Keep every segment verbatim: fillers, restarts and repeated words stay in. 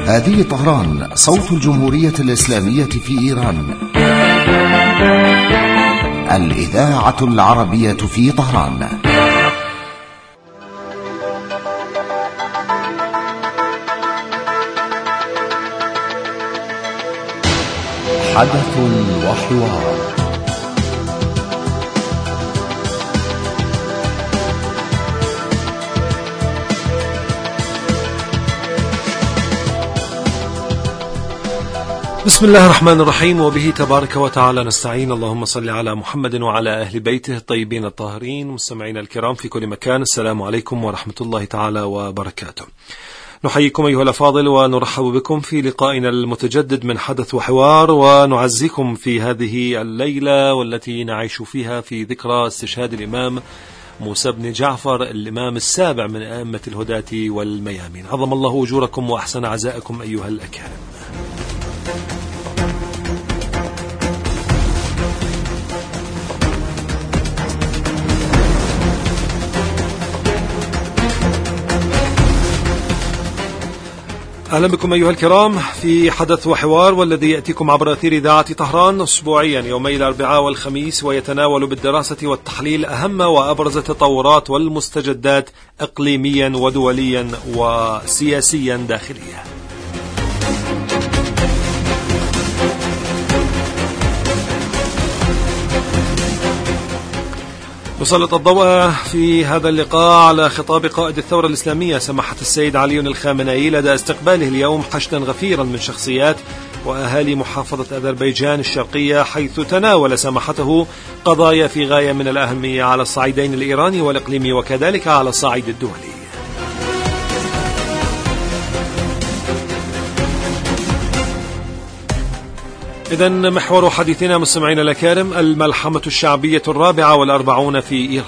هذه طهران، صوت الجمهورية الإسلامية في إيران، الإذاعة العربية في طهران. حدث وحوار. بسم الله الرحمن الرحيم، وبه تبارك وتعالى نستعين. اللهم صل على محمد وعلى أهل بيته الطيبين الطاهرين. مستمعينا الكرام في كل مكان، السلام عليكم ورحمة الله تعالى وبركاته. نحييكم أيها الأفاضل ونرحب بكم في لقائنا المتجدد من حدث وحوار، ونعزيكم في هذه الليلة والتي نعيش فيها في ذكرى استشهاد الإمام موسى بن جعفر، الإمام السابع من أئمة الهداة والميامين. عظم الله أجوركم وأحسن عزاءكم أيها الأكارم. أهلا بكم أيها الكرام في حدث وحوار، والذي يأتيكم عبر أثير إذاعة طهران أسبوعيا يومي الأربعاء والخميس، ويتناول بالدراسة والتحليل أهم وأبرز التطورات والمستجدات إقليميا ودوليا وسياسيا داخليا. نسلط الضوء في هذا اللقاء على خطاب قائد الثورة الإسلامية سماحة السيد علي الخامنئي لدى استقباله اليوم حشدا غفيرا من شخصيات وأهالي محافظة أذربيجان الشرقية، حيث تناول سماحته قضايا في غاية من الأهمية على الصعيدين الإيراني والإقليمي وكذلك على الصعيد الدولي. إذن محور حديثنا مستمعينا الأكارم الملحمة الشعبية الرابعة والأربعون في إيران.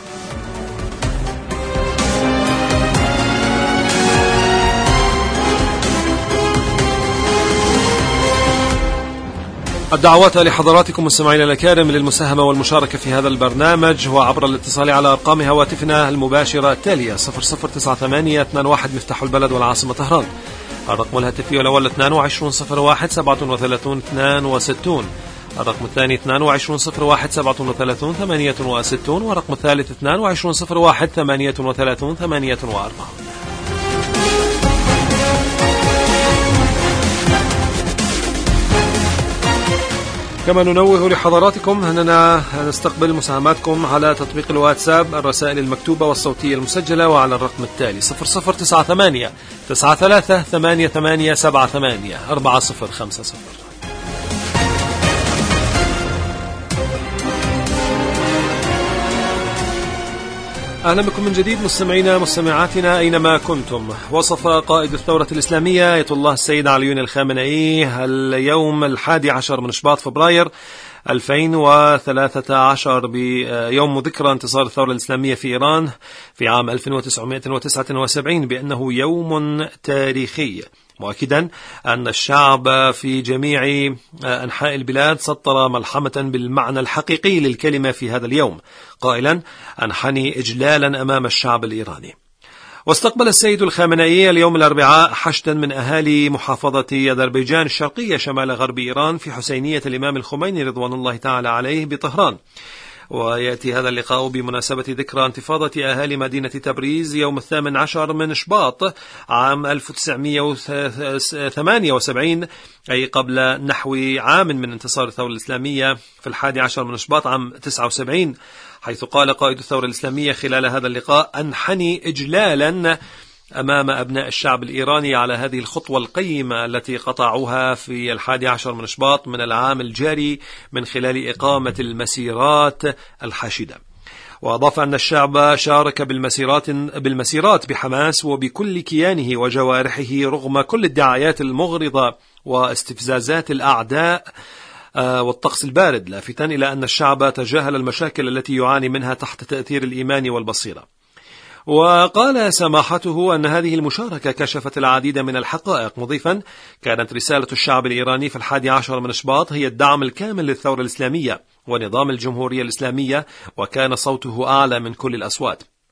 الدعوات لحضراتكم مستمعينا الأكارم للمساهمة والمشاركة في هذا البرنامج وعبر الاتصال على أرقام هواتفنا المباشرة التالية: صفر صفر تسعة ثمانية اثنان واحد مفتاح البلد والعاصمة طهران، الرقم الهاتفي الأول اثنان وعشرين صفر واحد سبعة وثلاثين اثنان وستين، الرقم الثاني اثنان وعشرين صفر واحد سبعة وثلاثين ثمانية وستين، والرقم الثالث اثنان وعشرين صفر واحد ثمانية وثلاثين ثمانية وأربعين. كما ننوه لحضراتكم أننا نستقبل مساهماتكم على تطبيق الواتساب، الرسائل المكتوبة والصوتية المسجلة، وعلى الرقم التالي صفر صفر تسعة ثمانية تسعة ثلاثة ثمانية ثمانية سبعة ثمانية أربعة صفر خمسة صفر. أهلا بكم من جديد مستمعينا مستمعاتنا أينما كنتم. وصف قائد الثورة الإسلامية آية الله السيد علي الخامنئي اليوم الحادي عشر من شباط فبراير ألفين وثلاثة عشر بيوم ذكرى انتصار الثورة الإسلامية في إيران في عام ألف وتسعمائة وتسعة وسبعين بأنه يوم تاريخي، مؤكدا أن الشعب في جميع أنحاء البلاد سطر ملحمة بالمعنى الحقيقي للكلمة في هذا اليوم، قائلا: أنحني إجلالا أمام الشعب الإيراني. واستقبل السيد الخامنئي اليوم الأربعاء حشدا من أهالي محافظة أذربيجان الشرقية شمال غرب إيران في حسينية الإمام الخميني رضوان الله تعالى عليه بطهران. ويأتي هذا اللقاء بمناسبة ذكرى انتفاضة أهالي مدينة تبريز يوم الثامن عشر من شباط عام ألف وتسعمائة وثمانية وسبعين، أي قبل نحو عام من انتصار الثورة الإسلامية في الحادي عشر من شباط عام تسعة وسبعين، حيث قال قائد الثورة الإسلامية خلال هذا اللقاء: أنحني إجلالا أمام أبناء الشعب الإيراني على هذه الخطوة القيمة التي قطعوها في الحادي عشر من شباط من العام الجاري من خلال إقامة المسيرات الحاشدة. وأضاف أن الشعب شارك بالمسيرات بالمسيرات بحماس وبكل كيانه وجوارحه رغم كل الدعايات المغرضة واستفزازات الأعداء والطقس البارد، لافتا إلى أن الشعب تجاهل المشاكل التي يعاني منها تحت تأثير الإيمان والبصيرة. وقال سماحته أن هذه المشاركة كشفت العديد من الحقائق، مضيفا: كانت رسالة الشعب الإيراني في الحادي عشر من شباط هي الدعم الكامل للثورة الإسلامية ونظام الجمهورية الإسلامية، وكان صوته أعلى من كل الأصوات.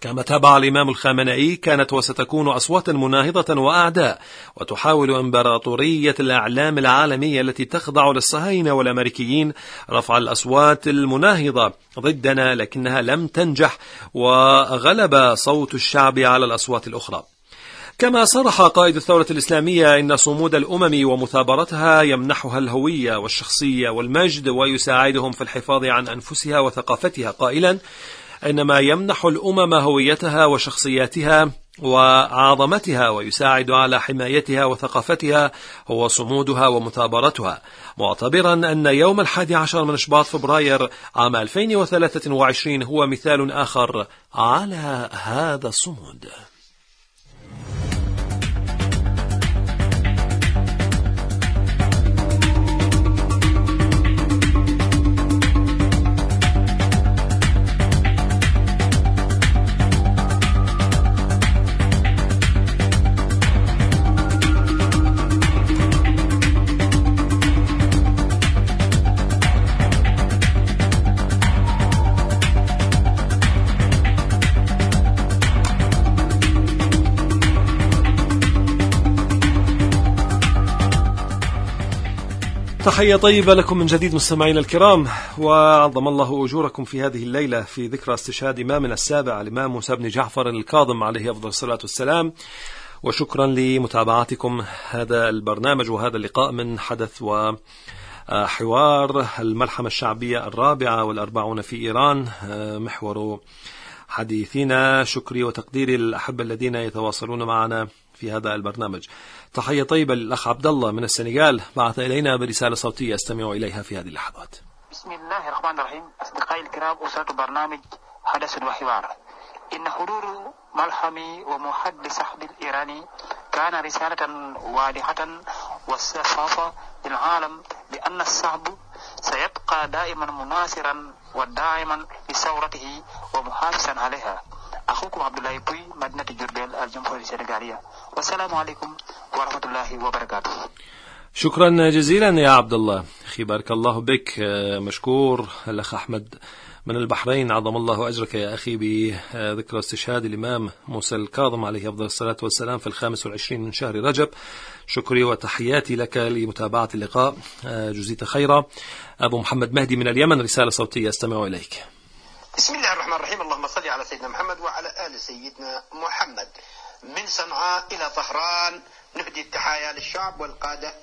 كما تابع الإمام الخامنئي كانت وستكون أصواتا مناهضة وأعداء، وتحاول إمبراطورية الأعلام العالمية التي تخضع للصهاينة والأمريكيين رفع الأصوات المناهضة ضدنا، لكنها لم تنجح وغلب صوت الشعب على الأصوات الأخرى. كما صرح قائد الثورة الإسلامية إن صمود الأمم ومثابرتها يمنحها الهوية والشخصية والمجد ويساعدهم في الحفاظ عن أنفسها وثقافتها، قائلا إنما يمنح الأمم هويتها وشخصياتها وعظمتها ويساعد على حمايتها وثقافتها هو صمودها ومثابرتها، معتبرا أن يوم الحادي عشر من شباط فبراير عام ألفين وثلاثة وعشرين هو مثال آخر على هذا الصمود. تحية طيبة لكم من جديد مستمعينا الكرام، وعظم الله أجوركم في هذه الليلة في ذكرى استشهاد إمامنا السابع الإمام موسى بن جعفر الكاظم عليه أفضل الصلاة والسلام. وشكرا لمتابعتكم هذا البرنامج وهذا اللقاء من حدث وحوار الملحمة الشعبية الرابعة والأربعون في إيران، محور حديثنا. شكري وتقديري للأحبة الذين يتواصلون معنا في هذا البرنامج. تحية طيبة للأخ عبد الله من السنغال، بعث إلينا برسالة صوتية استمع إليها في هذه اللحظات. بسم الله الرحمن الرحيم. أصدقائي الكرام، أسرة برنامج حدث وحوار، إن حضور ملحمي ومحد صحب الإيراني كان رسالة واضحة وشفافة للعالم بأن الشعب سيبقى دائما مناصرا وداعما لثورته ومحافظا عليها. أخوكم عبد الله بوي، مدينة جربيل، الجمهورية السنغالية، والسلام عليكم ورحمة الله وبركاته. شكرا جزيلا يا عبد الله، أخي بارك الله بك. مشكور. الأخ أحمد من البحرين، عظم الله أجرك يا أخي بذكرى استشهاد الإمام موسى الكاظم عليه أفضل الصلاة والسلام في الخامس والعشرين من شهر رجب. شكري وتحياتي لك لمتابعة اللقاء، جزيت خيرا. أبو محمد مهدي من اليمن، رسالة صوتية استمع إليك. بسم الله الرحمن الرحيم. اللهم صل على سيدنا محمد وعلى آل سيدنا محمد. من صنعاء إلى طهران نهدي التحايا للشعب والقادة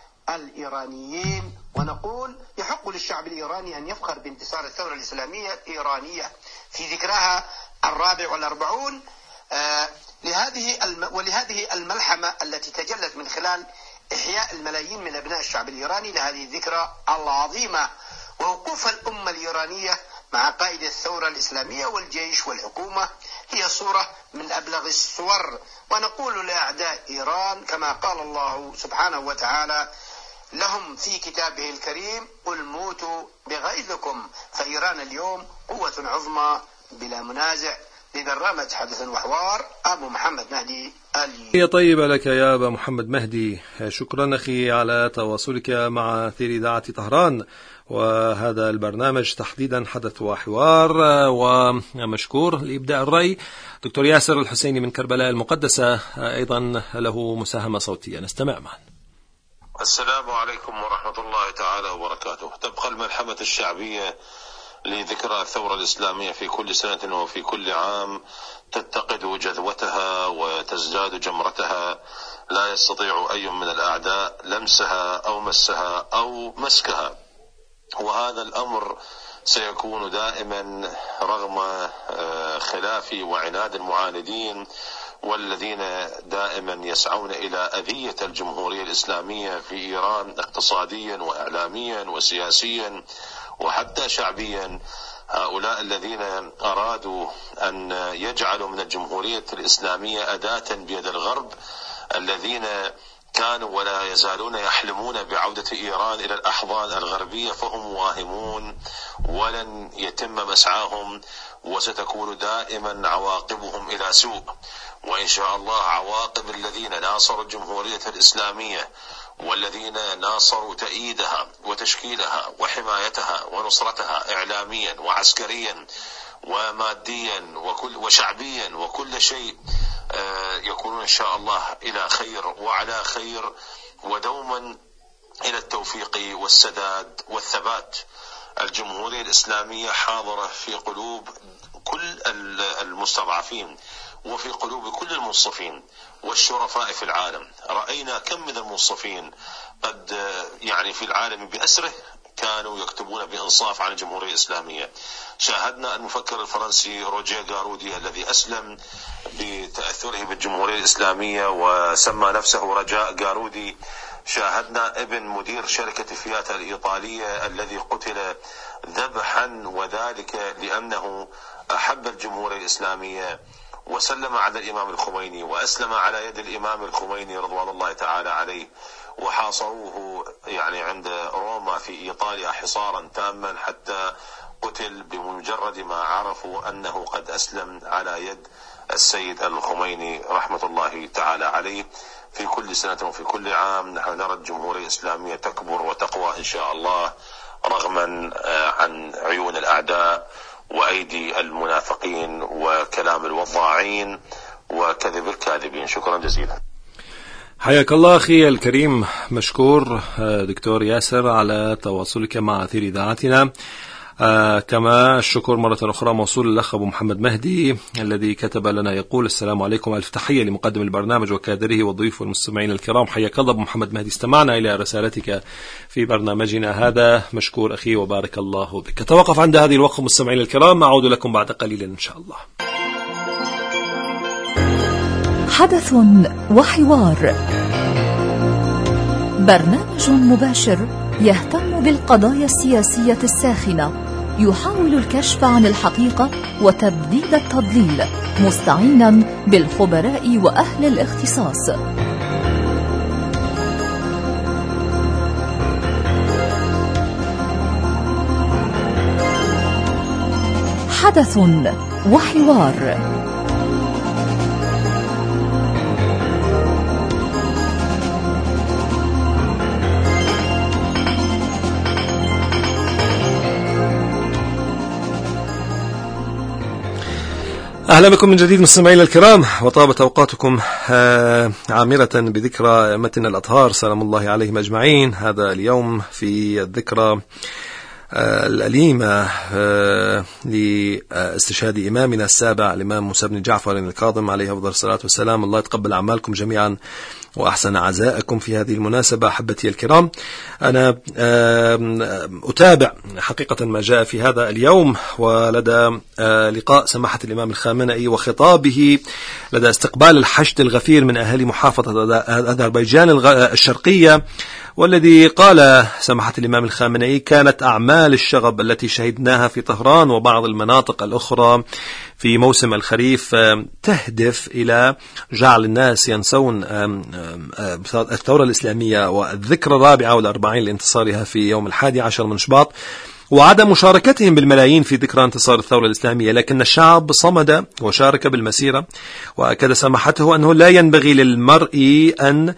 الإيرانيين، ونقول يحق للشعب الإيراني أن يفخر بانتصار الثورة الإسلامية الإيرانية في ذكراها الرابع والأربعون آه لهذه الم... ولهذه الملحمة التي تجلت من خلال إحياء الملايين من أبناء الشعب الإيراني لهذه الذكرى العظيمة، ووقوف الأمة الإيرانية مع قائد الثورة الإسلامية والجيش والحكومة هي صورة من أبلغ الصور. ونقول لأعداء إيران كما قال الله سبحانه وتعالى لهم في كتابه الكريم: قل موتوا بغيظكم، فإيران اليوم قوة عظمى بلا منازع. لبرنامج حدث وحوار، أبو محمد مهدي الي. هي طيبة لك يا أبا محمد مهدي. شكرا أخي على تواصلك مع ثير إذاعة طهران وهذا البرنامج تحديدا حدث وحوار. ومشكور لإبداء الرأي دكتور ياسر الحسيني من كربلاء المقدسة، أيضا له مساهمة صوتية، نستمع معا. السلام عليكم ورحمة الله تعالى وبركاته. تبقى الملحمة الشعبية لذكرى الثورة الإسلامية في كل سنة وفي كل عام تتقد جذوتها وتزداد جمرتها، لا يستطيع أي من الأعداء لمسها أو مسها أو مسكها، وهذا الأمر سيكون دائما رغم خلاف وعناد المعاندين والذين دائما يسعون إلى أذية الجمهورية الإسلامية في إيران اقتصاديا وإعلاميا وسياسيا وحتى شعبيا. هؤلاء الذين أرادوا أن يجعلوا من الجمهورية الإسلامية أداة بيد الغرب، الذين كانوا ولا يزالون يحلمون بعودة إيران إلى الأحضان الغربية، فهم واهمون ولن يتم مسعاهم، وستكون دائما عواقبهم إلى سوء. وإن شاء الله عواقب الذين ناصروا الجمهورية الإسلامية والذين ناصروا تأييدها وتشكيلها وحمايتها ونصرتها إعلاميا وعسكريا وماديا وكل وشعبيا وكل شيء يكونون إن شاء الله إلى خير وعلى خير، ودوما إلى التوفيق والسداد والثبات. الجمهورية الإسلامية حاضرة في قلوب كل المستضعفين وفي قلوب كل المنصفين والشرفاء في العالم. رأينا كم من المنصفين قد يعني في العالم بأسره كانوا يكتبون بإنصاف عن الجمهورية الإسلامية. شاهدنا المفكر الفرنسي روجيه غارودي الذي أسلم بتأثره بالجمهورية الإسلامية وسمى نفسه رجاء غارودي. شاهدنا ابن مدير شركة فيات الإيطالية الذي قتل ذبحا، وذلك لأنه أحب الجمهورية الإسلامية وسلم على الإمام الخميني وأسلم على يد الإمام الخميني رضوان الله تعالى عليه، وحاصروه يعني عند روما في إيطاليا حصارا تاما حتى قتل بمجرد ما عرفوا أنه قد أسلم على يد السيد الخميني رحمة الله تعالى عليه. في كل سنة وفي كل عام نحن نرى الجمهورية الإسلامية تكبر وتقوى إن شاء الله رغما عن عيون الأعداء وأيدي المنافقين وكلام الوضاعين وكذب الكاذبين. شكرا جزيلا. حياك الله أخي الكريم، مشكور دكتور ياسر على تواصلك مع أثير إذاعتنا. آه كما الشكر مرة أخرى موصول للأخ أبو محمد مهدي الذي كتب لنا يقول: السلام عليكم، ألف تحية لمقدم البرنامج وكادره والضيوف والمستمعين الكرام. حياك الله أبو محمد مهدي، استمعنا إلى رسالتك في برنامجنا هذا، مشكور أخي وبارك الله بك. توقف عند هذه الوقفة مستمعين الكرام، أعود لكم بعد قليل إن شاء الله. حدث وحوار، برنامج مباشر يهتم بالقضايا السياسية الساخنة، يحاول الكشف عن الحقيقة وتبديد التضليل، مستعينا بالخبراء وأهل الاختصاص. حدث وحوار. أهلا بكم من جديد مستمعينا الكرام، وطابت أوقاتكم عامرة بذكرى أئمتنا الأطهار سلام الله عليهم أجمعين. هذا اليوم في الذكرى الأليمة لاستشهاد إمامنا السابع الإمام موسى بن جعفر الكاظم عليه أفضل الصلاة والسلام. الله يتقبل أعمالكم جميعا وأحسن عزاءكم في هذه المناسبة. أحبتي الكرام، أنا أتابع حقيقة ما جاء في هذا اليوم، ولدى لقاء سماحة الإمام الخامنئي وخطابه لدى استقبال الحشد الغفير من أهالي محافظة أذربيجان الشرقية، والذي قال سماحة الإمام الخامنئي: كانت أعمال الشغب التي شهدناها في طهران وبعض المناطق الأخرى في موسم الخريف تهدف إلى جعل الناس ينسون الثورة الإسلامية والذكرى الرابعة والأربعين لانتصارها في يوم الحادي عشر من شباط، وعدم مشاركتهم بالملايين في ذكرى انتصار الثورة الإسلامية. لكن الشعب صمد وشارك بالمسيرة، وأكد سماحته أنه لا ينبغي للمرء أن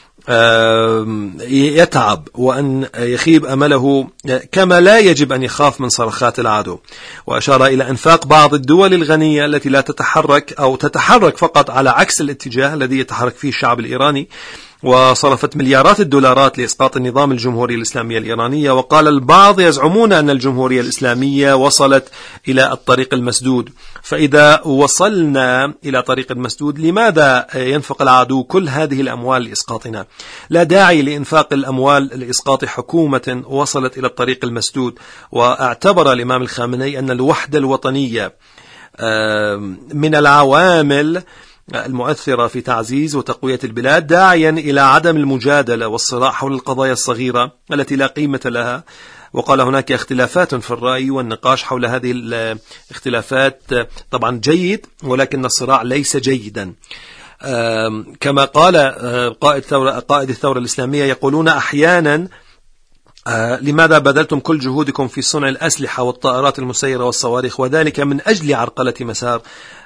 يتعب وأن يخيب أمله، كما لا يجب أن يخاف من صرخات العدو. وأشار إلى إنفاق بعض الدول الغنية التي لا تتحرك أو تتحرك فقط على عكس الاتجاه الذي يتحرك فيه الشعب الإيراني، وصرفت مليارات الدولارات لإسقاط النظام الجمهوري الإسلامية الإيرانية. وقال البعض يزعمون أن الجمهورية الإسلامية وصلت إلى الطريق المسدود، فإذا وصلنا إلى طريق المسدود لماذا ينفق العدو كل هذه الأموال لإسقاطنا؟ لا داعي لإنفاق الأموال لإسقاط حكومة وصلت إلى الطريق المسدود. واعتبر الإمام الخامنئي أن الوحدة الوطنية من العوامل المؤثرة في تعزيز وتقوية البلاد، داعيا إلى عدم المجادلة والصراع حول القضايا الصغيرة التي لا قيمة لها. وقال هناك اختلافات في الرأي، والنقاش حول هذه الاختلافات طبعا جيد، ولكن الصراع ليس جيدا. كما قال قائد الثورة, قائد الثورة الإسلامية: يقولون أحيانا لماذا بذلتم كل جهودكم في صنع الأسلحة والطائرات المسيرة والصواريخ، وذلك من أجل عرقلة مسار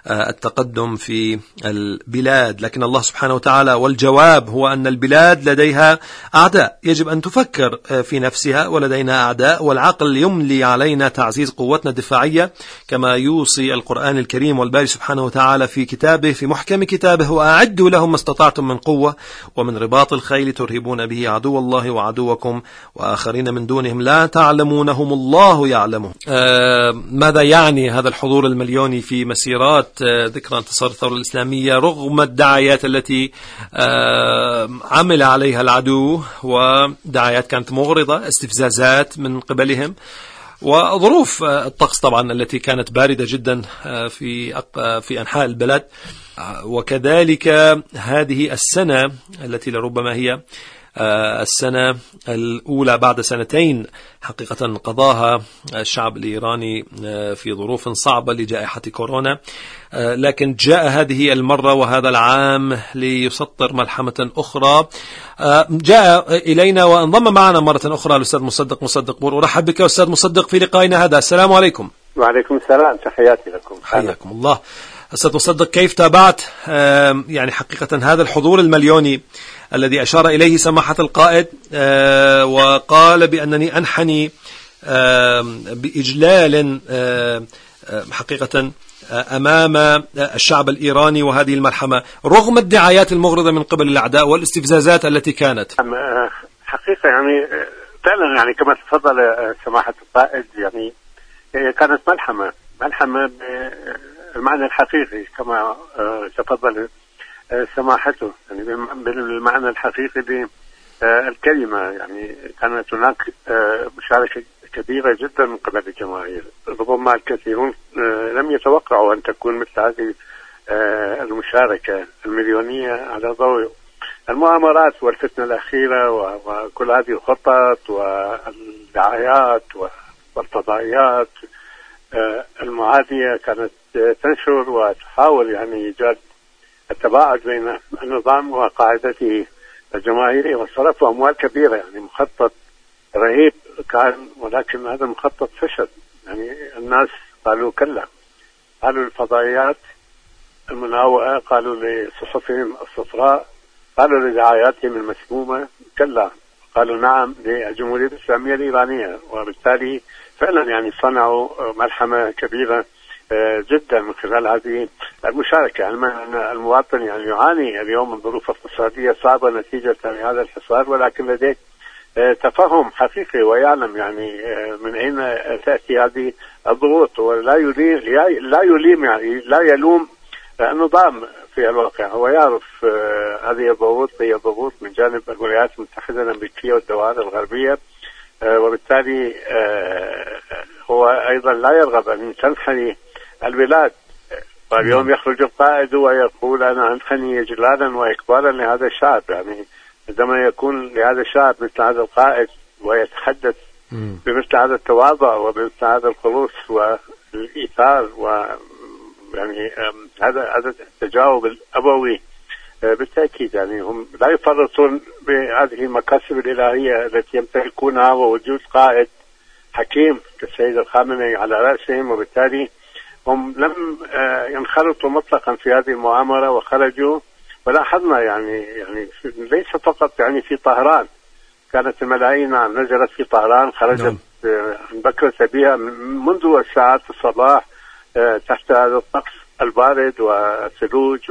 التقدم في البلاد، لكن الله سبحانه وتعالى والجواب هو أن البلاد لديها أعداء يجب أن تفكر في نفسها، ولدينا أعداء، والعقل يملي علينا تعزيز قوتنا الدفاعية كما يوصي القرآن الكريم والباري سبحانه وتعالى في كتابه في محكم كتابه: وأعدوا لهم ما استطعتم من قوة ومن رباط الخيل ترهبون به عدو الله وعدوكم وآخرين من دونهم لا تعلمونهم الله يعلمهم. آه ماذا يعني هذا الحضور المليوني في مسيرات آه ذكرى انتصار الثورة الإسلامية رغم الدعايات التي آه عمل عليها العدو، ودعايات كانت مغرضة، استفزازات من قبلهم، وظروف الطقس طبعا التي كانت باردة جدا في في أنحاء البلد، وكذلك هذه السنة التي لربما هي السنة الأولى بعد سنتين حقيقة قضاها الشعب الإيراني في ظروف صعبة لجائحة كورونا، لكن جاء هذه المرة وهذا العام ليسطر ملحمة أخرى. جاء إلينا وانضم معنا مرة أخرى الأستاذ مصدق مصدق بور. أرحب بك أستاذ مصدق في لقائنا هذا. السلام عليكم. وعليكم السلام، تحياتي لكم. حياكم الله. أستاذ مصدق، كيف تابعت يعني حقيقة هذا الحضور المليوني الذي أشار إليه سماحة القائد وقال بأنني أنحني بإجلال حقيقة أمام الشعب الإيراني وهذه الملحمة رغم الدعايات المغرضة من قبل الأعداء والاستفزازات التي كانت؟ حقيقة يعني فعلا يعني كما تفضل سماحة القائد، يعني كانت ملحمة ملحمة بالمعنى الحقيقي كما تفضل سماحته، يعني بالمعنى الحقيقي للكلمة. يعني كانت هناك مشاركة كبيرة جدا من قبل الجماهير، ربما الكثيرون لم يتوقعوا أن تكون مثل هذه المشاركة المليونية على ضوء المؤامرات والفتنة الأخيرة وكل هذه الخطط والدعايات والفضائيات المعادية كانت تنشر وتحاول يعني إيجاد التباعد بين النظام وقاعدته الجماهيرية، وصرفوا أموال كبيرة، يعني مخطط رهيب كان، ولكن هذا المخطط فشل. يعني الناس قالوا كلا، قالوا الفضائيات المناوئة، قالوا لصحفهم الصفراء، قالوا لدعاياتهم المسمومة كلا، قالوا نعم للجمهورية الإسلامية الإيرانية. وبالتالي فعلا يعني صنعوا ملحمة كبيرة جدا من خلال هذه المشاركة. المواطن يعني يعاني اليوم من ظروف اقتصادية صعبة نتيجة لهذا الحصار، ولكن لديه تفهم حقيقي ويعلم يعني من أين تأتي هذه الضغوط، ولا يليم لا يليم يعني لا يلوم النظام في الواقع. هو يعرف هذه الضغوط هي ضغوط من جانب الولايات المتحدة الأمريكية والدوائر الغربية، وبالتالي هو أيضا لا يرغب أن تنحني البلاد. واليوم يخرج القائد ويقول أنا أنحني إجلالا وإكبارا لهذا الشعب. يعني عندما يكون لهذا الشعب مثل هذا القائد ويتحدث بمثل هذا التواضع وبمثل هذا الخلوص والإيثار، ويعني هذا هذا التجاوب الأبوي، بالتأكيد يعني هم لا يفرطون بهذه المكاسب الإلهية التي يمتلكونها، ووجود قائد حكيم كالسيد الخامنئي على رأسهم، وبالتالي هم لم ينخرطوا مطلقا في هذه المؤامرة وخرجوا. ولاحظنا يعني يعني ليس فقط يعني في طهران، كانت الملايين نزلت في طهران، خرجت عن بكرة بها منذ ساعات الصباح تحت هذا الطقس البارد والثلوج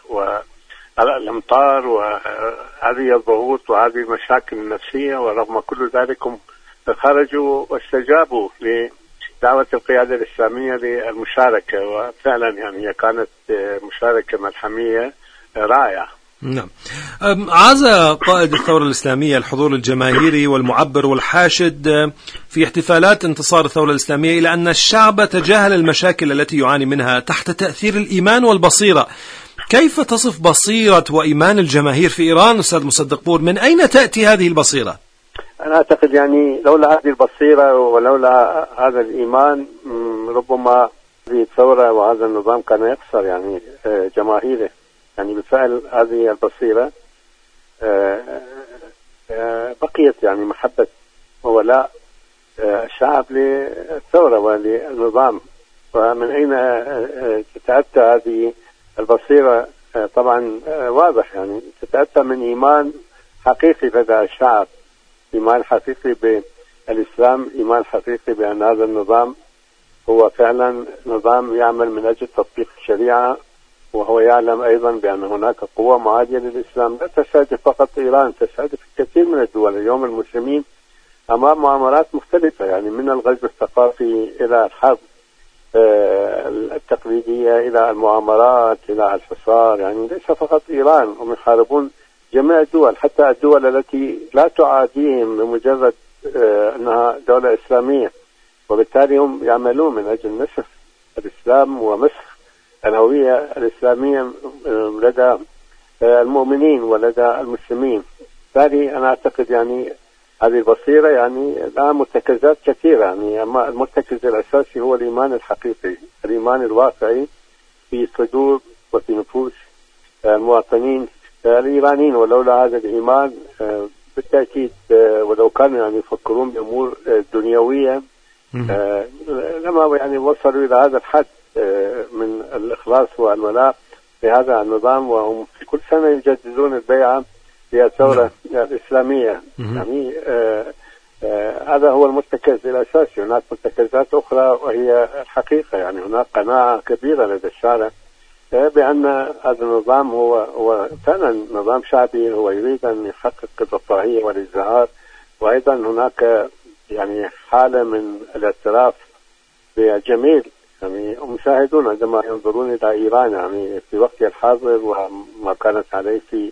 والأمطار وهذه الضغوط وهذه المشاكل النفسية، ورغم كل ذلك خرجوا واستجابوا لدعوة القيادة الإسلامية للمشاركة، وفعلا يعني كانت مشاركة ملحمية رائعة. نعم. عاز قائد الثورة الإسلامية الحضور الجماهيري والمعبر والحاشد في احتفالات انتصار الثورة الإسلامية إلى أن الشعب تجاهل المشاكل التي يعاني منها تحت تأثير الإيمان والبصيرة. كيف تصف بصيرة وإيمان الجماهير في إيران أستاذ مصدق بور؟ من أين تأتي هذه البصيرة؟ أنا أعتقد يعني لولا هذه البصيرة ولولا هذا الإيمان ربما هذه الثورة وهذا النظام كان يخسر يعني جماهيره. يعني بالفعل هذه البصيرة بقيت يعني محبة وولاء الشعب للثورة وللنظام ومن أين تتأتى هذه البصيرة؟ طبعا واضح، يعني تتأتى من إيمان حقيقي لدى الشعب، إيمان حقيقي بالإسلام، إيمان حقيقي بأن هذا النظام هو فعلا نظام يعمل من أجل تطبيق الشريعة، وهو يعلم أيضا بأن هناك قوة معادية للإسلام لا تستهدف فقط إيران، تستهدف الكثير من الدول. اليوم المسلمين أمام مؤامرات مختلفة، يعني من الغزو الثقافي إلى الحرب التقليدية إلى المؤامرات إلى الحصار، يعني ليس فقط إيران، هم يحاربون جميع الدول، حتى الدول التي لا تعاديهم بمجرد أنها دولة إسلامية، وبالتالي هم يعملون من أجل نسخ الإسلام ومسخ الهوية الإسلامية لدى المؤمنين ولدى المسلمين. بالتالي أنا أعتقد يعني هذه البصيرة يعني لها مرتكزات كثيرة، يعني أما المرتكز الأساسي هو الإيمان الحقيقي، الإيمان الواقعي في صدور وفي نفوس المواطنين الإيرانيين. ولولا هذا الإيمان بالتأكيد ولو كانوا يعني يفكرون بأمور دنيوية لما يعني وصلوا إلى هذا الحد من الإخلاص والولاء لهذا النظام، وهم في كل سنة يجددون البيعة للثورة الإسلامية. يعني آه آه هذا هو المرتكز الأساسي. هناك مرتكزات أخرى وهي الحقيقة، يعني هناك قناعة كبيرة لدى الشارع آه بأن هذا النظام هو هو فعلا نظام شعبي، هو يريد أن يحقق الرفاهية والازدهار، وأيضا هناك يعني حالة من الاعتراف بالجميل. يعني المشاهدون عندما ينظرون إلى إيران يعني في وقت الحاضر وما كانت عليه في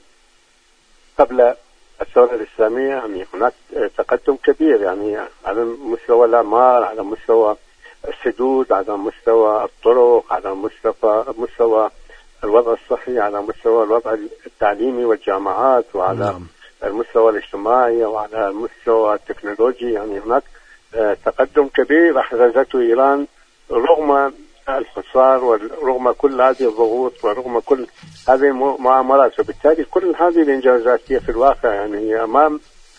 قبل الثورة الإسلامية، يعني هناك تقدم كبير، يعني على مستوى الأعمار، على مستوى السدود، على مستوى الطرق، على مستوى مستوى الوضع الصحي، على مستوى الوضع التعليمي والجامعات، وعلى نعم. المستوى الاجتماعي وعلى المستوى التكنولوجي. يعني هناك تقدم كبير أحرزته إيران رغم الحصار ورغم كل هذه الضغوط ورغم كل هذه المؤامرات. وبالتالي كل هذه الإنجازات هي في الواقع يعني هي أمام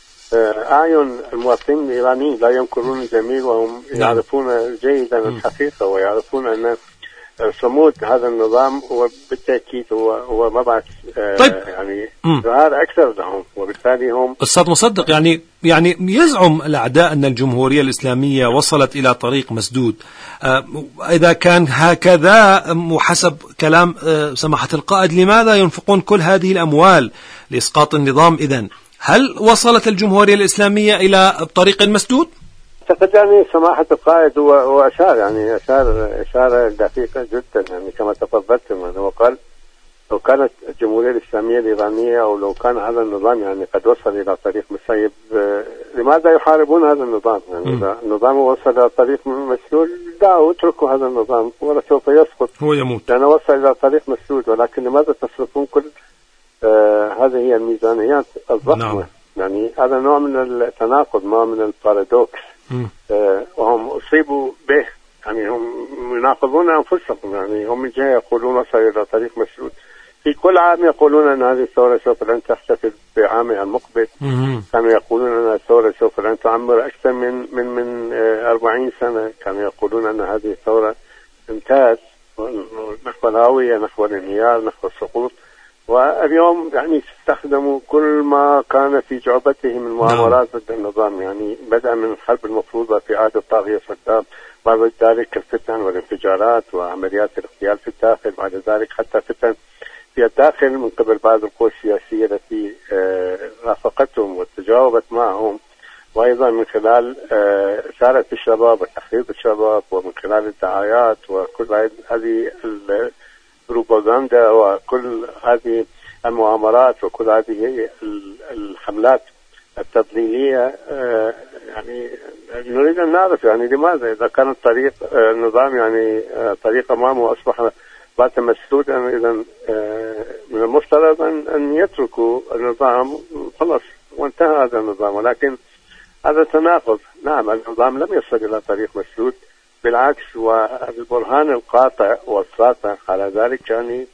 أعين المواطنين الإيرانيين، لا ينكرون الجميل وهم يعرفون جيدا الحقيقة، ويعرفون أن صمود هذا النظام هو بالتأكيد هو هو مبعث طيب. يعني ظهار أكثر لهم، وبالتالي هم أستاذ مصدق يعني يعني يزعم الأعداء أن الجمهورية الإسلامية وصلت إلى طريق مسدود. إذا كان هكذا وحسب كلام سماحة القائد، لماذا ينفقون كل هذه الأموال لإسقاط النظام؟ إذن هل وصلت الجمهورية الإسلامية إلى طريق مسدود؟ أعتقد يعني سماحة القائد هو هو أشار يعني أشار إشارة دقيقة جدا، يعني كما تفضلتم، يعني وقال لو كانت الجمهورية الإسلامية الإيرانية أو لو كان هذا النظام يعني قد وصل إلى طريق مسيب، لماذا يحاربون هذا النظام؟ يعني إذا النظام وصل إلى طريق مسدود دعوا اتركوا هذا النظام ولا سوف يسقط، هو يموت لأنه وصل إلى طريق مسدود. ولكن لماذا تصرفون كل آه هذه هي الميزانيات الضخمة؟ نعم. يعني هذا نوع من التناقض، نوع من البارادوكس، آه وهم أصيبوا به، يعني هم يناقضون أنفسهم. يعني هم من جهة يقولون وصل إلى طريق مسدود، في كل عام يقولون أن هذه الثورة سوف لن تحتفل بعامها المقبل، كانوا يقولون أن الثورة سوف لن تعمر أكثر من من من أربعين سنة، كانوا يقولون أن هذه الثورة انتهت نحو الهاوية، نحو الانهيار، نحو السقوط. واليوم يعني استخدموا كل ما كان في جعبتهم من مؤامرات ضد النظام، يعني بدأ من الحرب المفروضة في عهد الطاغية صدام، بعد ذلك الفتن والانفجارات وعمليات الاغتيال في الداخل، بعد ذلك حتى فتن في الداخل من قبل بعض القوى السياسية التي رافقتهم وتجاوبت معهم، وأيضا من خلال إثارة الشباب وتحريض الشباب، ومن خلال الدعايات وكل هذه البروباغندا وكل هذه المؤامرات وكل هذه الحملات التضليلية. يعني نريد أن نعرف يعني لماذا إذا كان الطريق النظام يعني طريق أمامه أصبح بات مسدودا، إذا من المفترض أن يتركوا النظام خلاص وانتهى هذا النظام. ولكن هذا تناقض. نعم النظام لم يصل إلى طريق مسدود، بالعكس، والبرهان القاطع والساطع على ذلك يعني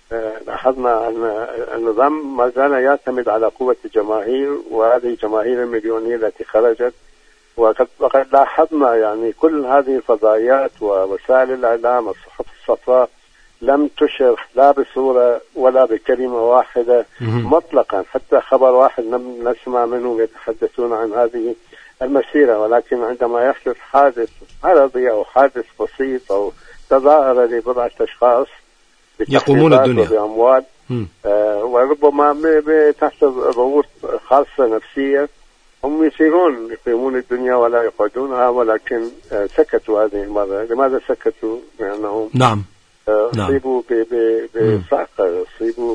لاحظنا أن النظام ما زال يعتمد على قوة الجماهير، وهذه الجماهير المليونية التي خرجت وقد وقد لاحظنا يعني كل هذه الفضائيات ووسائل الإعلام والصحف الصفراء لم تشر لا بصورة ولا بكلمة واحدة مطلقا، حتى خبر واحد لم نسمع منهم يتحدثون عن هذه المسيرة. ولكن عندما يحدث حادث عرضي أو حادث بسيط أو تظاهرة لبضعة أشخاص يقومون الدنيا بأموال آه وربما تحت ضغوط خاصة نفسية، هم يسيرون يقيمون الدنيا ولا يقعدونها. ولكن آه سكتوا هذه المرة. لماذا سكتوا؟ لأنهم نعم آه أصيبوا بصعقة، أصيبوا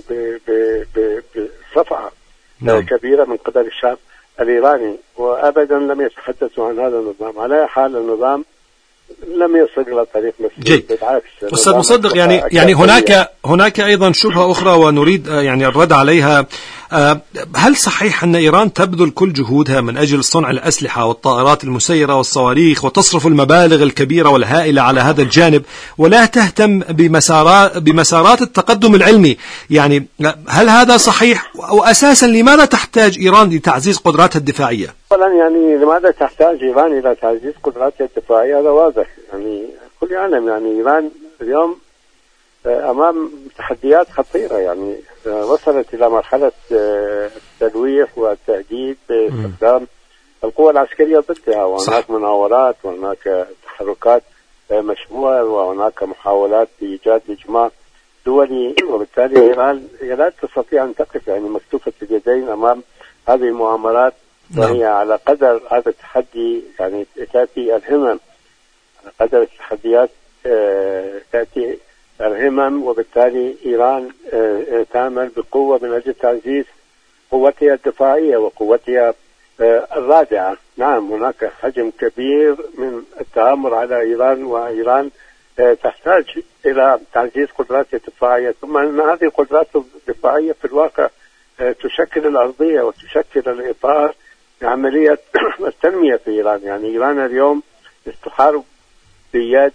بصفعة نعم. كبيرة من قبل الشعب الإيراني، وأبدا لم يتحدثوا عن هذا النظام. على حال النظام لم يصل إلى طريق مسلم، بالعكس. أستاذ مصدق، يعني يعني هناك هناك أيضا شبهة أخرى ونريد يعني الرد عليها. هل صحيح أن إيران تبذل كل جهودها من أجل صنع الأسلحة والطائرات المسيرة والصواريخ وتصرف المبالغ الكبيرة والهائلة على هذا الجانب ولا تهتم بمسارات بمسارات التقدم العلمي؟ يعني هل هذا صحيح؟ وأساسا لماذا تحتاج إيران لتعزيز قدراتها الدفاعية؟ أولا يعني لماذا تحتاج إيران إلى تعزيز قدراتها الدفاعية؟ هذا واضح، يعني كل يعلم يعني إيران اليوم أمام تحديات خطيرة، يعني وصلت إلى مرحلة التلويح والتهديد باستخدام القوى العسكرية ضدها، وهناك مناورات وهناك تحركات مشبوهة وهناك محاولات لإيجاد إجماع دولي. وبالتالي إيران لا تستطيع أن تقف يعني مكتوفة اليدين أمام هذه المؤامرات، وهي على قدر هذا التحدي يعني تأتي الهمم، على قدر التحديات تأتي الهمم. وبالتالي إيران تعمل بقوة من أجل تعزيز قوتها الدفاعية وقوتها الرادعة. نعم هناك حجم كبير من التآمر على إيران، وإيران تحتاج إلى تعزيز قدراتها الدفاعية، ثم أن هذه القدرات الدفاعية في الواقع تشكل الأرضية وتشكل الإطار لعملية التنمية في إيران. يعني إيران اليوم تحارب بيد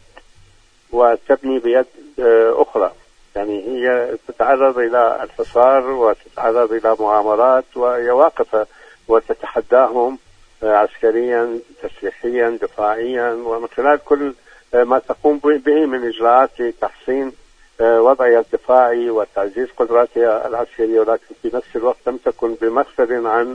وتبني بيد أخرى، يعني هي تتعرض إلى الحصار وتتعرض إلى مؤامرات، وهي واقفة وتتحداهم عسكريا تسليحيا دفاعيا، ومن خلال كل ما تقوم به من إجراءات لتحسين وضعها الدفاعي وتعزيز قدراتها العسكرية. ولكن في نفس الوقت لم تكن بمغفل عن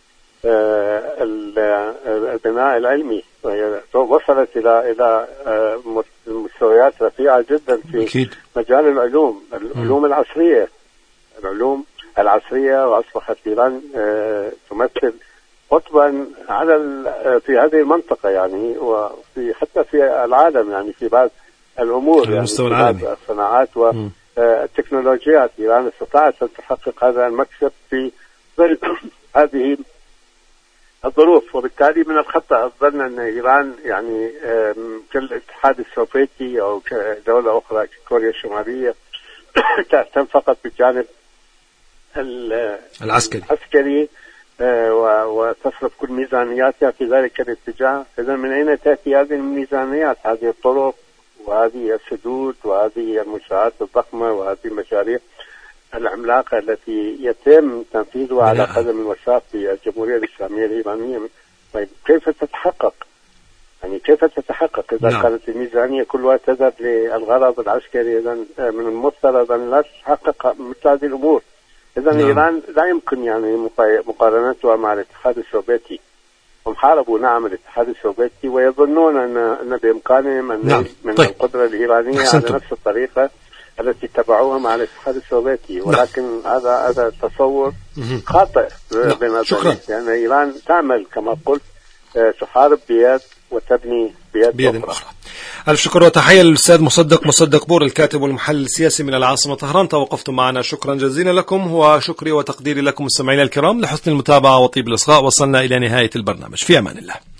البناء العلمي، وهي وصلت إلى إلى مستويات رفيعة جدا في أكيد. مجال العلوم العلوم م. العصرية العلوم العصرية وأصبحت إيران تمثل قطبا على في هذه المنطقة، يعني وفي حتى في العالم، يعني في بعض الأمور، يعني في بعض الصناعات والتكنولوجيات. إيران استطاعت أن تحقق هذا المكسب في ظل هذه الظروف. وبالتالي من الخطأ الظن أن إيران يعني كالاتحاد السوفيتي أو كدولة أخرى كوريا الشمالية تهتم فقط بالجانب العسكري العسكري وتصرف كل ميزانياتها في ذلك الاتجاه. إذا من أين تأتي هذه الميزانيات؟ هذه الطرق وهذه السدود وهذه المنشآت الضخمة وهذه المشاريع العملاقة التي يتم تنفيذها على قدم وساق في الجمهورية الإسلامية الإيرانية. طيب كيف تتحقق؟ يعني كيف تتحقق إذا نعم. كانت الميزانية كلها تذهب للغرض العسكري؟ إذا من المفترض أن لا تتحقق مثل هذه الأمور. إذا نعم. إيران لا يمكن يعني مقارنتها مع الاتحاد السوفيتي. هم حاربوا نعم الاتحاد السوفيتي ويظنون أن أن بإمكانهم أن نعم. من طيب. القدرة الإيرانية على نفس الطريقة التي اتبعوها مع الاتحاد السوفيتي، ولكن نعم. هذا هذا تصور خاطئ بنظري، لأن إيران تعمل كما قلت تحارب بيد وتبني بيد, بيد أخرى. أخرى. ألف شكر وتحية للأستاذ مصدق مصدق بور الكاتب والمحلل السياسي من العاصمة طهران. توقفتم معنا، شكرا جزيلا لكم، وشكري وتقديري لكم مستمعينا الكرام لحسن المتابعة وطيب الإصغاء. وصلنا إلى نهاية البرنامج، في أمان الله.